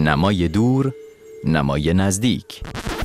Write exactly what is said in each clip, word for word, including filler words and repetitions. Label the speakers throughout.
Speaker 1: نمای دور، نمای نزدیک.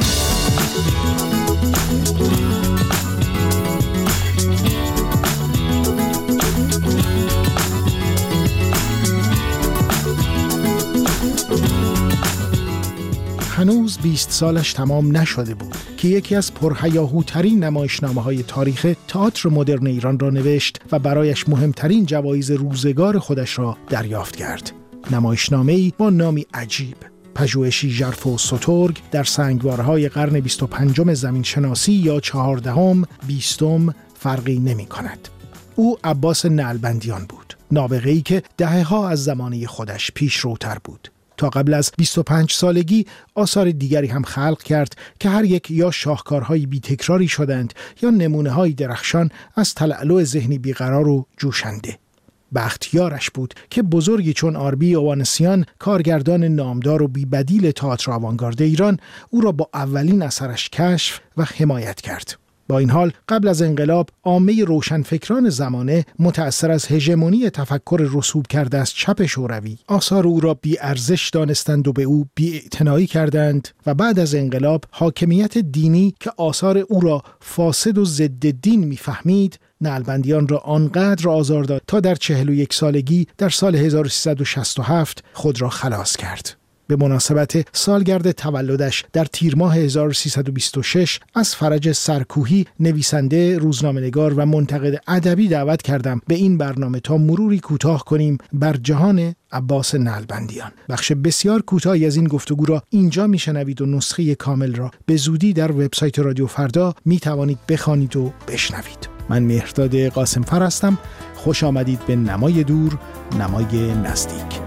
Speaker 2: هنوز بیست سالش تمام نشده بود که یکی از پرهیاهوترین نمایشنامه‌های تاریخ تئاتر مدرن ایران را نوشت و برایش مهمترین جوایز روزگار خودش را دریافت کرد. نمایشنامه‌ای با نامی عجیب، پژوهشی ژرف و سترگ در سنگوارهای قرن بیست و پنجم زمینشناسی یا چهاردهم، بیستم فرقی نمی کند. او عباس نعلبندیان بود، نابغه‌ای که دهه‌ها از زمانه خودش پیش روتر بود. تا قبل از بیست و پنج سالگی آثار دیگری هم خلق کرد که هر یک یا شاهکارهای بی تکراری شدند یا نمونه‌های درخشان از تلألؤ ذهنی بیقرار و جوشنده. بختیارش بود که بزرگی چون آربی اوانسیان، کارگردان نامدار و بی‌بدیل تئاتر آوانگارد ایران، او را با اولین اثرش کشف و حمایت کرد. با این حال قبل از انقلاب عامه روشنفکران زمانه متأثر از هژمونی تفکر رسوب کرده از چپ شوروی آثار او را بی ارزش دانستند و به او بی‌اعتنایی کردند و بعد از انقلاب حاکمیت دینی که آثار او را فاسد و ضد دین می‌فهمید نعلبندیان را آنقدر آزار داد تا در چهل و یک سالگی در سال هزار و سیصد و شصت و هفت خود را خلاص کرد. به مناسبت سالگرد تولدش در تیر ماه هزار و سیصد و بیست و شش از فرج سرکوهی، نویسنده، روزنامه‌نگار و منتقد ادبی دعوت کردم به این برنامه تا مروری کوتاه کنیم بر جهان عباس نعلبندیان. بخش بسیار کوتاهی از این گفتگو را اینجا میشنوید و نسخه کامل را به زودی در وبسایت رادیو فردا میتوانید بخوانید و بشنوید. من مهرداد قاسمفر هستم. خوش آمدید به نمای دور، نمای نزدیک.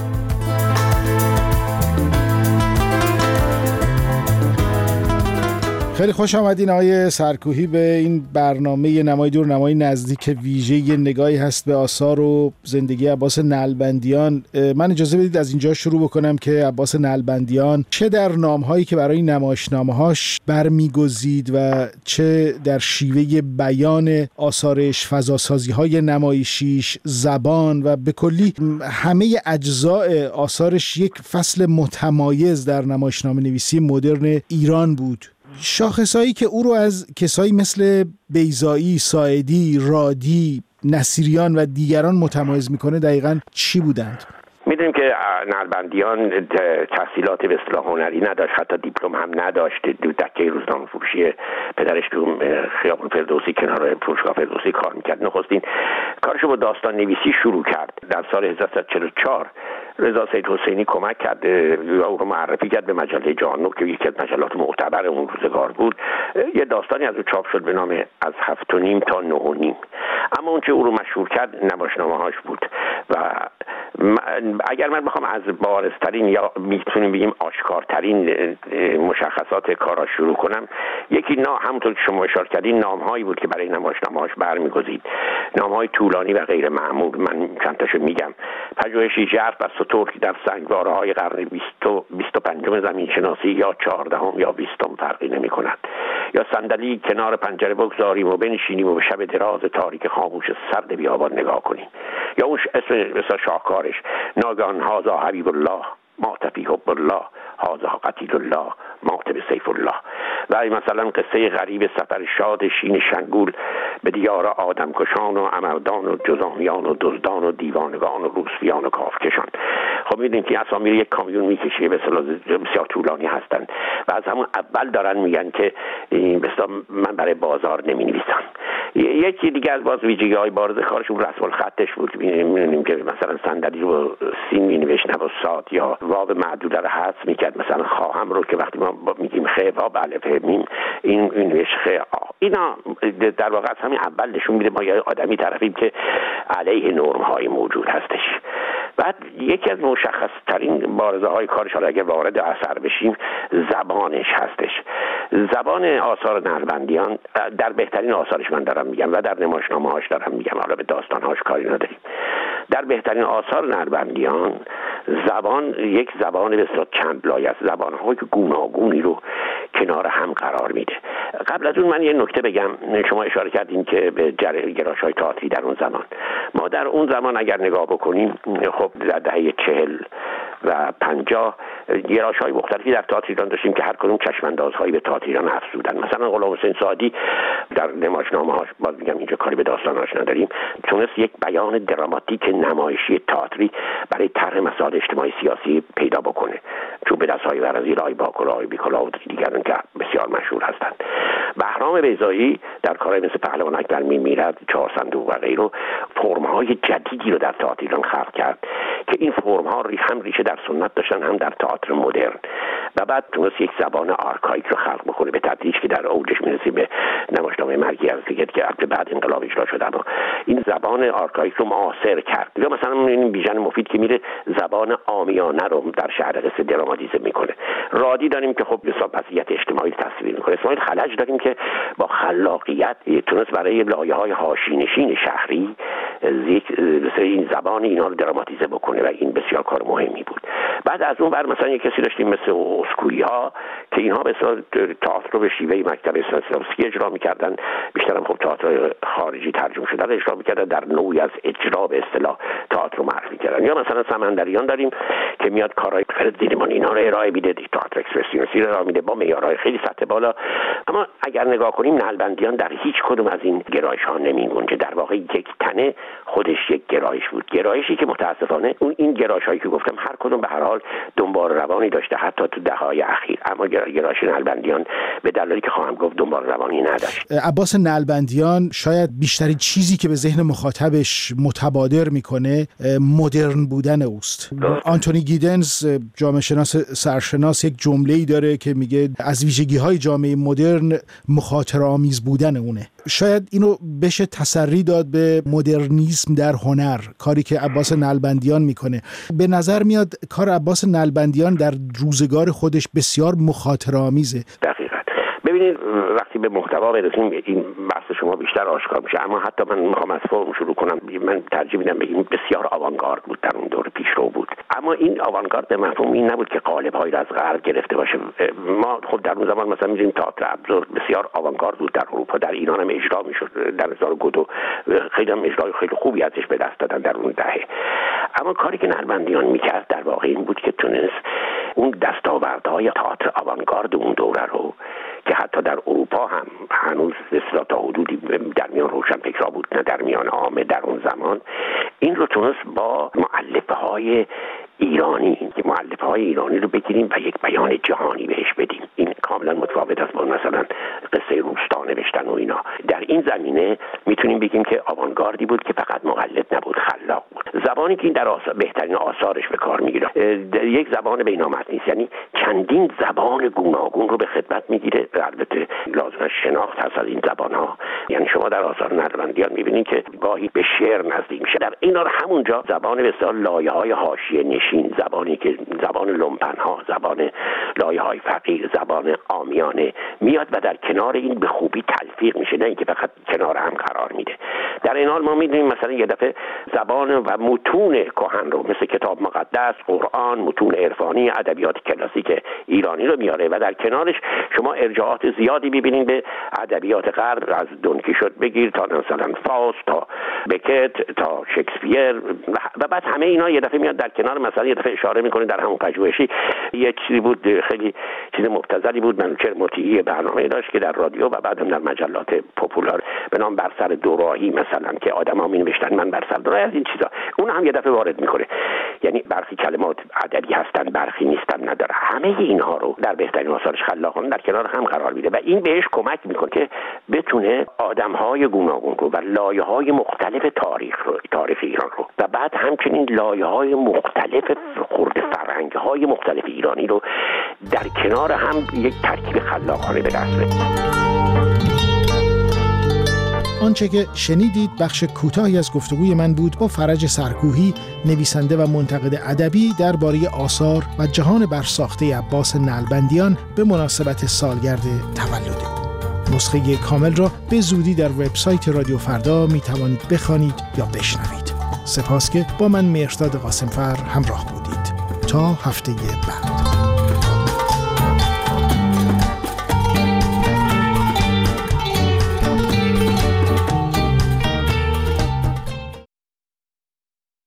Speaker 2: خیلی خوش آمدین آقای سرکوهی به این برنامه نمای دور، نمای نزدیک ویژه. یه نگاهی هست به آثار و زندگی عباس نعلبندیان. من اجازه بدید از اینجا شروع بکنم که عباس نعلبندیان چه در نامهایی که برای نمایشنامه‌هاش برمیگزید و چه در شیوه بیان آثارش، فضاسازی‌های نمایشیش، زبان و به کلی همه اجزاء آثارش یک فصل متمایز در نمایشنامه نویسی مدرن ایران بود. شاخصایی که او رو از کسایی مثل بیضایی، ساعدی، رادی، نصیریان و دیگران متمایز میکنه دقیقاً چی بودند؟
Speaker 3: میدونیم که نعلبندیان تحصیلات به اصطلاح هنری نداشت، حتی دیپلم هم نداشت. دکه روزنامه فروشی پدرش تو خیابان فردوسی کنار فروشگاه فردوسی کار میکرد. نخستین کارشو با داستان نویسی شروع کرد. در سال هزار و سیصد و چهل و چهار رضا سید حسینی کمک کرد، او رو معرفی کرد به مجله جهان که یکی از مجلات معتبر اون روزگار بود. یه داستانی از او چاپ شد به نام از هفت و نیم تا نه و نیم. اما اون چه او رو مشهور کرد نمایشنامه‌هاش بود و اگر من بخوام از بارزترین یا میتونیم بگیم آشکارترین مشخصات کاراش شروع کنم، یکی نا همونطور که شما اشاره کردین نامهایی بود که برای نمایشنامه‌هاش برمیگزید، نامهای طولانی و غیر معمول. من چند تاشو میگم. پژوهشی ژرف و سترگ در سنگواره‌های قرن بیست و پنجم زمینشناسی یا چهاردهم یا بیستم فرقی نمی‌کند. یا صندلی کنار پنجره بگذاریم و بنشینیم و به شب دراز تاریک خاموش سرد بیابان نگاه کنیم. یا اون اسم مثلا شاهکارش ناگهان هازا حبیب الله مات فی حب الله هازا قتیل الله مات به سیف الله. و مثلا قصه غریب سفر شاد شین شنگول به دیار آدم کشان و امردان و جزامیان و دزدان و دیوانگان و روسفیان و کافکشان. خب میدونیم که اسامی یک کامیون میکشه به اصطلاح بسیار طولانی هستند و از همون اول دارن میگن که به اصطلاح من برای بازار نمینویسم. یکی دیگه از باز ویژگی‌های بارز کارشون رسم الخطش بود. می‌بینیم که مثلا صندلی رو سین می‌نوشت نه با صاد، یا واو معدوده رو حذف می‌کرد، مثلا خواهم رو که وقتی ما میگیم خ و الف میم این این نوشت خ آ. اینا در واقع از همین اول نشون میده ما یه آدمی طرفیم که علیه نرم‌های موجود هستش. بعد یکی از مشخص ترین بارزه های کارش، حالا اگر وارد اثر بشیم، زبانش هستش. زبان آثار نعلبندیان در بهترین آثارش من دارم میگم و در نمایشنامه هاش دارم میگم، حالا به داستان هاش کاری نداریم. در بهترین آثار نعلبندیان زبان یک زبان به اصطلاح چند لایه است، زبان‌های گوناگونی رو کنار هم قرار میده. قبل از اون من یه نکته بگم. شما اشاره کردین که به گرایش‌های تئاتری در اون زمان، ما در اون زمان اگر نگاه بکنیم، خب در دهه چهل و پنجاه گرایش‌های مختلفی در تئاتر ایران داشتیم که هر کدوم چشم‌اندازهایی به تئاتر ایران افزودن. مثلا غلام حسین سعادی در نمایشنامه‌هاش، باز میگم اینجا کاری به داستاناش نداریم، تونست یک بیان دراماتیک نمایشی تئاتری برای طرح مسائل اجتماعی سیاسی پیدا بکنه. چون به دست‌های ورزی رای باکلا و بیکلا و دیگران که بسیار مشهور هستند. بهرام بیضایی در کارهای مثل پهلوانک در میمیرد، چهار صندوق و غیره فرم‌های جدیدی رو در تئاتر ایران خلق کرد که این فرم‌ها هم ریشه در سنت داشتن هم در تئاتر مدرن. و بعد تونست یک زبان آرکایک رو خلق بکنه به تدریج که در اوجش میرسیم به نمایشنامه مرگی از دیگه که بعد انقلاب اجرا شد. اما این زبان آرکایک رو معاصر کرد. یا مثلا این بیژن مفید که میره زبان عامیانه رو در شهر قصه دراماتیزه میکنه. رادی داریم که خب حساب وضعیت اجتماعی تصویر میکنه. اسماعیل خلج داریم که با خلاقیت تونست برای لایه‌های حاشیه‌نشین شهری یک این زبان اینا رو دراماتیزه بکنه و این بسیار کار مهمی بود. بعد از اون بر مثلا یک کسی داشتیم مثل اسکویی ها که اینها به اصطلاح تئاتر رو به شیوه مکتب استانسلافسکی اجرا می‌کردن، بیشتر هم خب تئاتر خارجی ترجمه شده رو اجرا می‌کردن، در نوعی از اجرا به اصطلاح تئاتر رو معرفی کردن. یا مثلا سمندریان داریم که میاد کارهای فرد زیرمان اینا رو ارائه میده، تئاتر اکسپرسیونیستی رو ارائه میده با معیارهای خیلی سطح بالا. اما اگر نگاه کنیم نلبندیان در هیچ کدوم از این گرایش‌ها نمی‌گنجه. در واقع یک تنه خودش یک گرایش بود، گرایشی که متاسفانه اون این گرایش‌هایی که گفتم هر کدوم به هر حال دنبال روانی داشته، حتی تو دهه‌های اخیر. اما گرایش نلبندیان به دلایلی که خواهم گفت دنبال روانی نداشت.
Speaker 2: عباس نلبندیان شاید بیشترین چیزی که به ذهن مخاطبش متبادر میکنه مدرن بودن اوست. آنتونی گیدنز جامعه شناس سرشناس یک جمله‌ای داره که میگه از ویژگی‌های جامعه مدرن مخاطره‌آمیز بودن اونه. شاید اینو بشه تسری داد به مدرنیسم در هنر، کاری که عباس نلبندیان میکنه. به نظر میاد کار عباس نلبندیان در روزگار خودش بسیار مخاطره‌آمیزه.
Speaker 3: دقیقاً. ببینید وقتی به محتوا برسیم این بحث شما بیشتر آشکار میشه، اما حتی من میخوام از فرم شروع کنم. من ترجیح میدم بگیم بسیار آوانگارد بود، در اون دوره پیشرو بود. اما این آوانگارد به مفهوم این نبود که قالب‌هایی را از غرب گرفته باشه. ما خب در اون زمان مثلا می‌دونیم تئاتر ابزورد بسیار آوانگارد بود در اروپا، در ایران هم اجرا میشد. در هزار گودو خیلی هم اجرای خیلی خوبی ازش به دست دادن در اون دهه. اما کاری که نلبندیان میکرد در واقع این بود که تونست اون دستاوردهای تئاتر آوانگارد اون دوره رو که حتی در اروپا هم هنوز اصلا تا حدودی در میان روشنفکرها بود نه در میان عامه در اون زمان، این رو تونست با مؤلفه‌های ایرانی که مؤلفه‌های ایرانی رو بگیریم و یک بیان جهانی بهش بدیم. این کاملا متفاوت است با مثلا قصه روستا نوشتن و اینا. در این زمینه میتونیم بگیم که آوانگاردی بود که فقط مقلد نبود، خلاق بود. زبانی که این در آثار بهترین آثارش به کار میگیره یک زبان بینامتنی است، یعنی چندین زبان گوناگون رو به خدمت میگیره. البته لازم شناخت هست از این زبان‌ها. یعنی شما در آثار نلبندیان میبینید که گاهی به شعر نزدیک میشه، در این حال همونجا زبان به اصطلاح لایه‌های حاشیه نشین، زبانی که زبان لومپن‌ها، زبان لایه‌های فقیر، زبان عامیانه میاد و در کنار این به خوبی تلفیق میشه، نه اینکه فقط کنار هم قرار میده. در این حال ما میدونیم مثلا یه دفعه زبان و متون کهن رو مثل کتاب مقدس، قرآن، متون عرفانی، ادبیات کلاسیک ایرانی رو میاره و در کنارش شما ارجاعات زیادی ببینید به ادبیات غرب، از دون کیشوت بگیر تا مثلا فاست تا بکت تا شکسپیر و بعد همه اینا یه دفعه میاد در کنار. مثلا یه دفعه اشاره میکنه در همون پژوهشی یه چیزی بود خیلی چیز مبتذلی بود، منوچهر مطیعی برنامه داشت که در رادیو و بعد هم در مجلات پاپولار به نام بر سر دوراهی مثلا که آدم‌ها می‌نوشتن من بر سر دوراهی از این چیزا، اون هم یه دفعه وارد میکنه. یعنی برخی کلمات ادبی هستن برخی نیستن نداره. همه اینها رو در بهترین آثارش خلاقانه در کنار هم قرار میده و این بهش کمک میکنه که بتونه آدم‌های گوناگون رو و لایه‌های مختلف تاریخ رو تاریخ ایران رو و بعد همچنین لایه‌های مختلف خرد فرهنگ‌های مختلف ایرانی رو در کنار هم یک ترکیب خلاقانه به دست بیاره.
Speaker 2: آنچه که شنیدید بخش کوتاهی از گفتگوی من بود با فرج سرکوهی، نویسنده و منتقد ادبی درباره آثار و جهان برساخته عباس نلبندیان به مناسبت سالگرد تولد او. نسخه کامل را به زودی در وبسایت رادیو فردا می توانید بخوانید یا بشنوید. سپاس که با من مهرداد قاسمفر همراه بودید. تا هفته بعد.